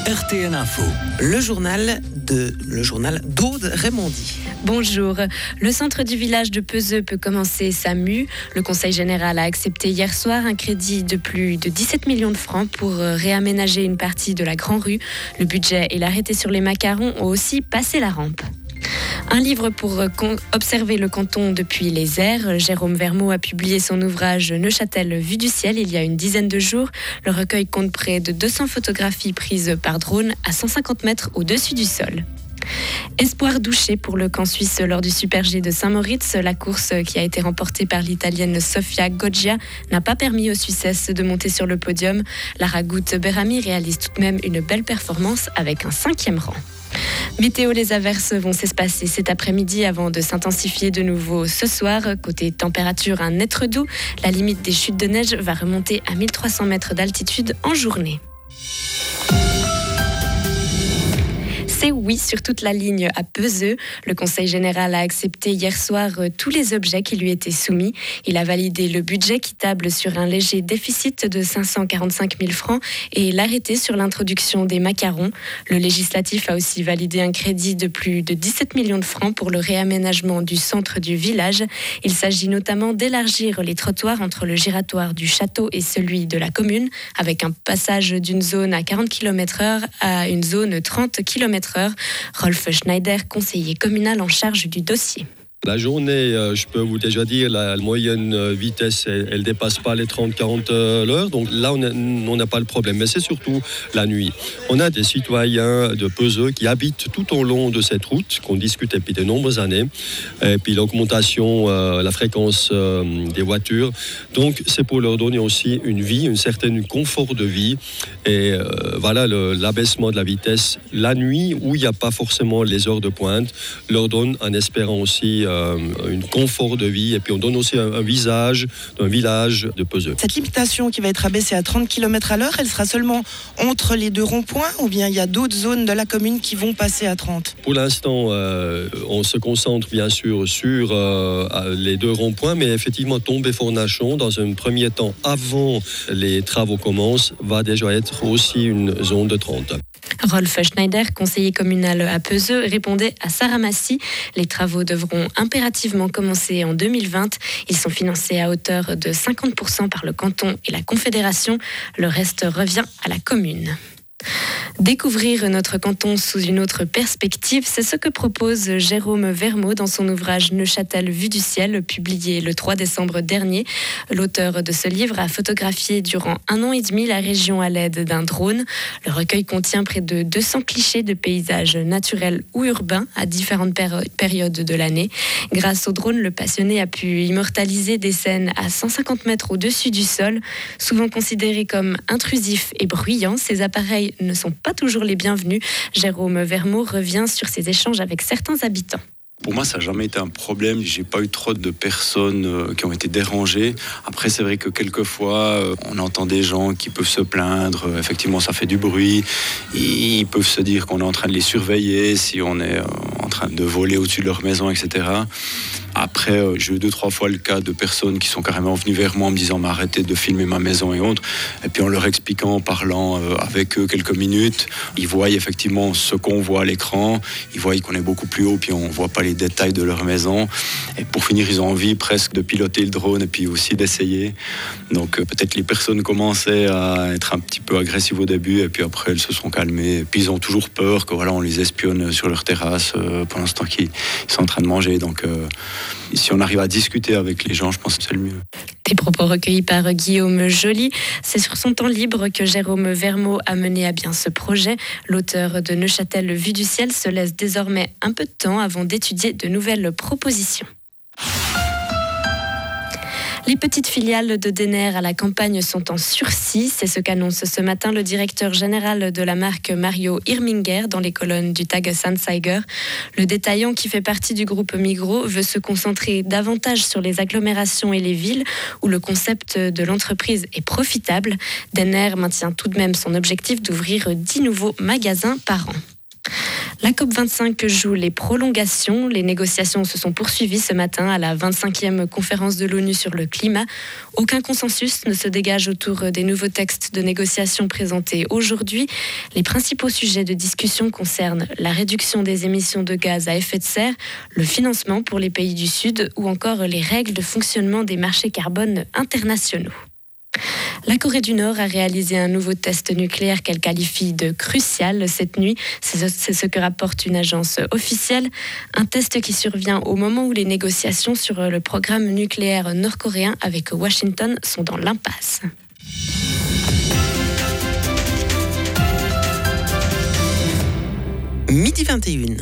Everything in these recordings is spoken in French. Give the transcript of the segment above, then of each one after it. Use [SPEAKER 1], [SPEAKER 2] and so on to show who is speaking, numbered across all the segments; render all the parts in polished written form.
[SPEAKER 1] RTN Info, le journal d'Aude Raymondy.
[SPEAKER 2] Bonjour. Le centre du village de Peseux peut commencer sa mue. Le Conseil général a accepté hier soir un crédit de plus de 17 millions de francs pour réaménager une partie de la Grand-Rue. Le budget et l'arrêté sur les macarons ont aussi passé la rampe. Un livre pour observer le canton depuis les airs. Jérôme Vermeau a publié son ouvrage Neuchâtel vue du ciel il y a une dizaine de jours. Le recueil compte près de 200 photographies prises par drone à 150 mètres au-dessus du sol. Espoir douché pour le camp suisse lors du Super G de Saint-Moritz. La course qui a été remportée par l'Italienne Sofia Goggia n'a pas permis aux Suissesses de monter sur le podium. Lara Gut-Berami réalise tout de même une belle performance avec un 5e rang. Météo, les averses vont s'espacer cet après-midi avant de s'intensifier de nouveau ce soir. Côté température, un net doux. La limite des chutes de neige va remonter à 1300 mètres d'altitude en journée. C'est oui sur toute la ligne à Peseux. Le Conseil général a accepté hier soir tous les objets qui lui étaient soumis. Il a validé le budget qui table sur un léger déficit de 545 000 francs et l'arrêté sur l'introduction des macarons. Le législatif a aussi validé un crédit de plus de 17 millions de francs pour le réaménagement du centre du village. Il s'agit notamment d'élargir les trottoirs entre le giratoire du château et celui de la commune, avec un passage d'une zone à 40 km/h à une zone 30 km/h. Rolf Schneider, conseiller communal en charge du dossier.
[SPEAKER 3] La journée, je peux vous déjà dire, la moyenne vitesse, elle dépasse pas les 30-40 l'heure. Donc là, on n'a pas le problème. Mais c'est surtout la nuit. On a des citoyens de Peseux qui habitent tout au long de cette route, qu'on discute depuis de nombreuses années. Et puis l'augmentation, la fréquence des voitures. Donc c'est pour leur donner aussi une vie, un certain confort de vie. Et voilà, l'abaissement de la vitesse la nuit, où il n'y a pas forcément les heures de pointe, leur donne, en espérant aussi un confort de vie, et puis on donne aussi un visage d'un village de Peseux.
[SPEAKER 4] Cette limitation qui va être abaissée à 30 km/h, elle sera seulement entre les deux ronds-points, ou bien il y a d'autres zones de la commune qui vont passer à 30?
[SPEAKER 3] Pour l'instant, on se concentre bien sûr sur les deux ronds-points, mais effectivement Tombé-Fornachon, dans un premier temps, avant les travaux commencent, va déjà être aussi une zone de 30.
[SPEAKER 2] Rolf Schneider, conseiller communal à Peseux, répondait à Sarah Massy. Les travaux devront impérativement commencer en 2020. Ils sont financés à hauteur de 50% par le canton et la Confédération. Le reste revient à la commune. Découvrir notre canton sous une autre perspective, c'est ce que propose Jérôme Vermeau dans son ouvrage Neuchâtel vue du ciel, publié le 3 décembre dernier. L'auteur de ce livre a photographié durant 1 an et demi la région à l'aide d'un drone. Le recueil contient près de 200 clichés de paysages naturels ou urbains à différentes périodes de l'année. Grâce au drone, le passionné a pu immortaliser des scènes à 150 mètres au-dessus du sol. Souvent considérés comme intrusifs et bruyants, ces appareils ne sont pas toujours les bienvenus. Jérôme Vermeau revient sur ses échanges avec certains habitants.
[SPEAKER 5] Pour moi, ça n'a jamais été un problème. J'ai pas eu trop de personnes qui ont été dérangées. Après, c'est vrai que quelquefois, on entend des gens qui peuvent se plaindre. Effectivement, ça fait du bruit. Ils peuvent se dire qu'on est en train de les surveiller, si on est en train de voler au-dessus de leur maison, etc. Après, j'ai eu 2-3 fois le cas de personnes qui sont carrément venues vers moi en me disant « arrêtez de filmer ma maison » et autres. Et puis en leur expliquant, en parlant avec eux quelques minutes, ils voient effectivement ce qu'on voit à l'écran. Ils voient qu'on est beaucoup plus haut, puis on ne voit pas les détails de leur maison. Et pour finir, ils ont envie presque de piloter le drone et puis aussi d'essayer. Donc peut-être les personnes commençaient à être un petit peu agressives au début, et puis après elles se sont calmées. Et puis ils ont toujours peur que voilà, on les espionne sur leur terrasse pendant ce temps qu'ils sont en train de manger. Donc si on arrive à discuter avec les gens, je pense que c'est le mieux.
[SPEAKER 2] Des propos recueillis par Guillaume Joly. C'est sur son temps libre que Jérôme Vermeau a mené à bien ce projet. L'auteur de Neuchâtel vue du ciel se laisse désormais un peu de temps avant d'étudier de nouvelles propositions. Les petites filiales de Denner à la campagne sont en sursis. C'est ce qu'annonce ce matin le directeur général de la marque Mario Irminger dans les colonnes du Tages-Anzeiger. Le détaillant qui fait partie du groupe Migros veut se concentrer davantage sur les agglomérations et les villes où le concept de l'entreprise est profitable. Denner maintient tout de même son objectif d'ouvrir 10 nouveaux magasins par an. La COP25 joue les prolongations. Les négociations se sont poursuivies ce matin à la 25e conférence de l'ONU sur le climat. Aucun consensus ne se dégage autour des nouveaux textes de négociation présentés aujourd'hui. Les principaux sujets de discussion concernent la réduction des émissions de gaz à effet de serre, le financement pour les pays du Sud ou encore les règles de fonctionnement des marchés carbone internationaux. La Corée du Nord a réalisé un nouveau test nucléaire qu'elle qualifie de crucial cette nuit. C'est ce que rapporte une agence officielle. Un test qui survient au moment où les négociations sur le programme nucléaire nord-coréen avec Washington sont dans l'impasse.
[SPEAKER 1] Midi 21.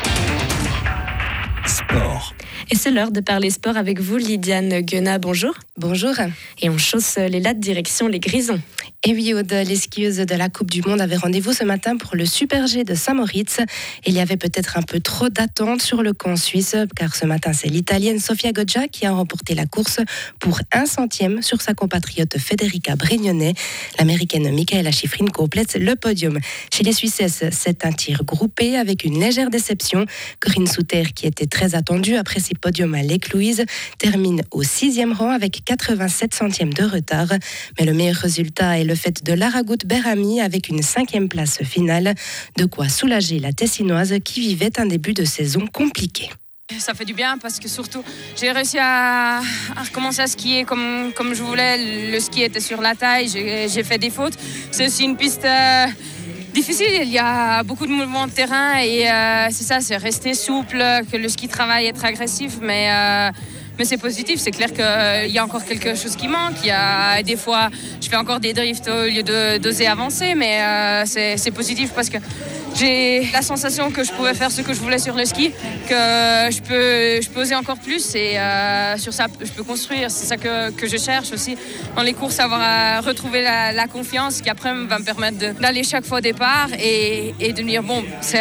[SPEAKER 6] Sport.
[SPEAKER 2] Et c'est l'heure de parler sport avec vous, Lydiane Guenat. Bonjour.
[SPEAKER 7] Bonjour.
[SPEAKER 2] Et on chausse les lattes direction les Grisons.
[SPEAKER 7] Et oui, Aude, les skieuses de la Coupe du Monde avaient rendez-vous ce matin pour le Super G de Saint-Moritz. Il y avait peut-être un peu trop d'attente sur le camp suisse, car ce matin, c'est l'Italienne Sofia Goggia qui a remporté la course pour 1 centième sur sa compatriote Federica Brignone. L'Américaine Michaela Schifrin complète le podium. Chez les Suissesses, c'est un tir groupé avec une légère déception. Corinne Souter, qui était très attendue après ses podiums à Lake Louise, termine au 6e rang avec 87 centièmes de retard. Mais le meilleur résultat est le fait de Lara Gut-Berami avec une 5e place finale. De quoi soulager la Tessinoise qui vivait un début de saison compliqué.
[SPEAKER 8] Ça fait du bien parce que surtout j'ai réussi à recommencer à skier comme je voulais. Le ski était sur la taille, j'ai fait des fautes. C'est aussi une piste difficile, il y a beaucoup de mouvements de terrain et c'est ça, c'est rester souple, que le ski travaille, être agressif, mais c'est positif, c'est clair qu'il y a encore quelque chose qui manque. Il y a des fois, je fais encore des drifts au lieu d'oser avancer, mais c'est positif parce que j'ai la sensation que je pouvais faire ce que je voulais sur le ski, que je peux oser encore plus et sur ça, je peux construire. C'est ça que je cherche aussi dans les courses, avoir retrouver la confiance qui après va me permettre d'aller chaque fois au départ et de me dire bon, c'est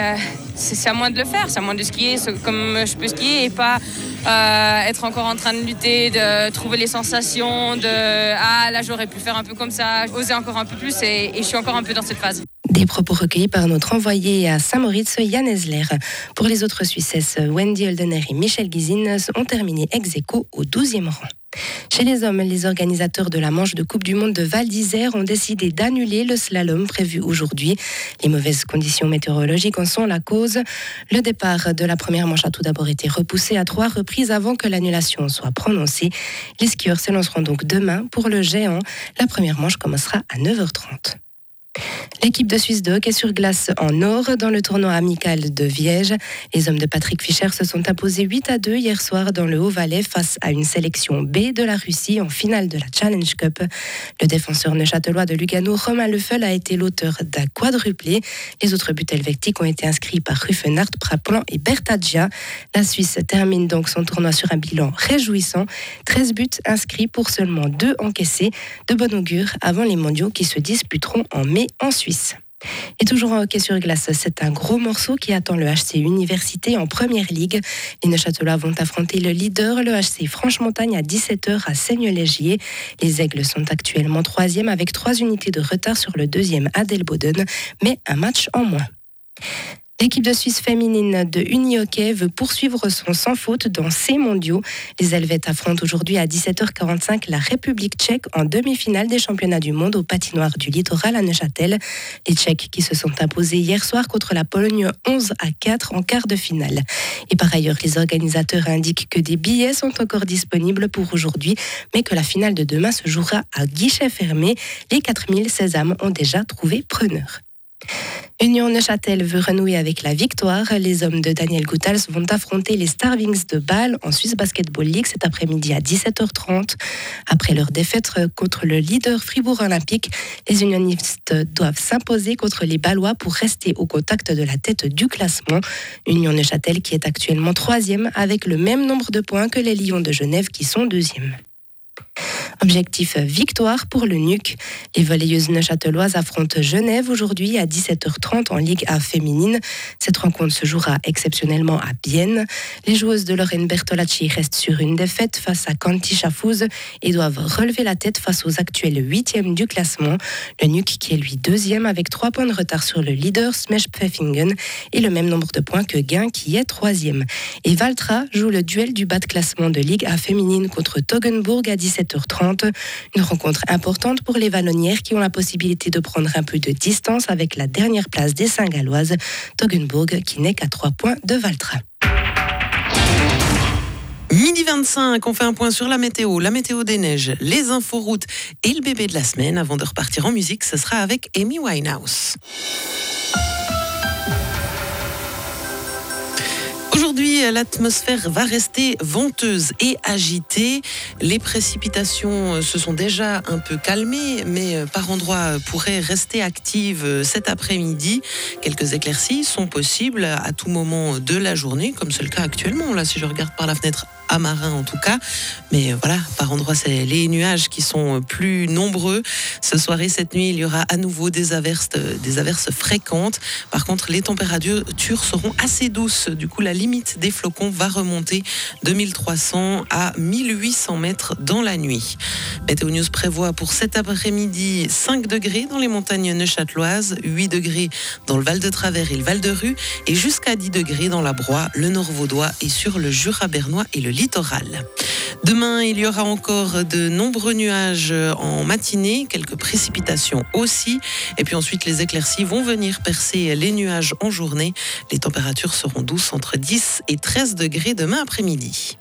[SPEAKER 8] à moi de le faire, c'est à moi de skier comme je peux skier et pas être encore en train de lutter, de trouver les sensations, là j'aurais pu faire un peu comme ça, oser encore un peu plus et je suis encore un peu dans cette phase.
[SPEAKER 7] Des propos recueillis par notre envoyé à Saint-Moritz, Yann Esler. Pour les autres Suissesses, Wendy Holdener et Michel Guizine ont terminé ex-aequo au 12e rang. Chez les hommes, les organisateurs de la manche de Coupe du Monde de Val d'Isère ont décidé d'annuler le slalom prévu aujourd'hui. Les mauvaises conditions météorologiques en sont la cause. Le départ de la première manche a tout d'abord été repoussé à 3 reprises avant que l'annulation soit prononcée. Les skieurs se lanceront donc demain pour le géant. La première manche commencera à 9h30. L'équipe de Suisse de hockey sur glace en or dans le tournoi amical de Viège. Les hommes de Patrick Fischer se sont imposés 8-2 hier soir dans le Haut-Valais face à une sélection B de la Russie en finale de la Challenge Cup. Le défenseur neuchâtelois de Lugano, Romain Leffel, a été l'auteur d'un quadruplé. Les autres buts helvétiques ont été inscrits par Ruffenhardt, Praplan et Bertaggia. La Suisse termine donc son tournoi sur un bilan réjouissant. 13 buts inscrits pour seulement 2 encaissés. De bon augure avant les mondiaux qui se disputeront en mai en Suisse. Et toujours en hockey sur glace, c'est un gros morceau qui attend le HC Université en première ligue. Les Neuchâtelois vont affronter le leader, le HC Franche-Montagne, à 17h à Seigne-Légier. Les Aigles sont actuellement 3e avec 3 unités de retard sur le 2e Adelboden, mais un match en moins. L'équipe de Suisse féminine de unihockey veut poursuivre son sans faute dans ces mondiaux. Les Helvètes affrontent aujourd'hui à 17h45 la République tchèque en demi-finale des championnats du monde au patinoire du Littoral à Neuchâtel. Les Tchèques qui se sont imposés hier soir contre la Pologne 11-4 en quart de finale. Et par ailleurs, les organisateurs indiquent que des billets sont encore disponibles pour aujourd'hui, mais que la finale de demain se jouera à guichet fermé. Les 4000 sésames ont déjà trouvé preneur. Union Neuchâtel veut renouer avec la victoire. Les hommes de Daniel Goethals vont affronter les Starwings de Bâle en Swiss Basketball League cet après-midi à 17h30. Après leur défaite contre le leader Fribourg Olympique, les unionistes doivent s'imposer contre les Bâlois pour rester au contact de la tête du classement. Union Neuchâtel qui est actuellement 3e avec le même nombre de points que les Lions de Genève qui sont 2e. Objectif victoire pour le NUC. Les volleyeuses neuchâteloises affrontent Genève aujourd'hui à 17h30 en Ligue A féminine. Cette rencontre se jouera exceptionnellement à Bienne. Les joueuses de Lorraine Bertolacci restent sur une défaite face à Canty Chafouz et doivent relever la tête face aux actuels 8e du classement. Le NUC qui est lui 2e avec 3 points de retard sur le leader Smesh Pfeffingen et le même nombre de points que Gain qui est 3e. Et Valtra joue le duel du bas de classement de Ligue A féminine contre Toggenburg à 17h30. Une rencontre importante pour les Vallonnières qui ont la possibilité de prendre un peu de distance avec la dernière place des Saint-Galloises, Toggenburg qui n'est qu'à 3 points de Valtra.
[SPEAKER 1] Midi 25, on fait un point sur la météo des neiges, les inforoutes et le bébé de la semaine. Avant de repartir en musique, ce sera avec Amy Winehouse. Aujourd'hui, l'atmosphère va rester venteuse et agitée. Les précipitations se sont déjà un peu calmées, mais par endroits pourraient rester actives cet après-midi. Quelques éclaircies sont possibles à tout moment de la journée, comme c'est le cas actuellement. Là, si je regarde par la fenêtre à Marin en tout cas, mais voilà, par endroits c'est les nuages qui sont plus nombreux. Ce soir et cette nuit, il y aura à nouveau des averses fréquentes. Par contre, les températures seront assez douces. Du coup, la limite des flocons va remonter de 1300 à 1800 mètres dans la nuit. Météo News prévoit pour cet après-midi 5 degrés dans les montagnes neuchâteloises, 8 degrés dans le Val de Travers et le Val de Rue, et jusqu'à 10 degrés dans la Broye, le Nord vaudois et sur le Jura bernois et le littoral. Demain, il y aura encore de nombreux nuages en matinée, quelques précipitations aussi. Et puis ensuite, les éclaircies vont venir percer les nuages en journée. Les températures seront douces entre 10 et 13 degrés demain après-midi.